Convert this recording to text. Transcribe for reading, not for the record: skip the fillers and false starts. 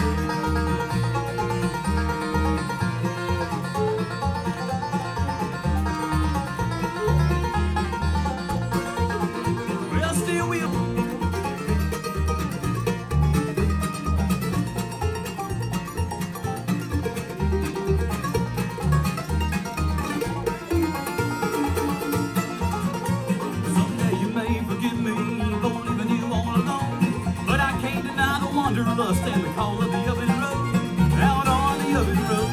Well, still we someday you may forgive me for leaving you all alone, but I can't deny the wanderlust and the call of the oven road. Out on the oven road.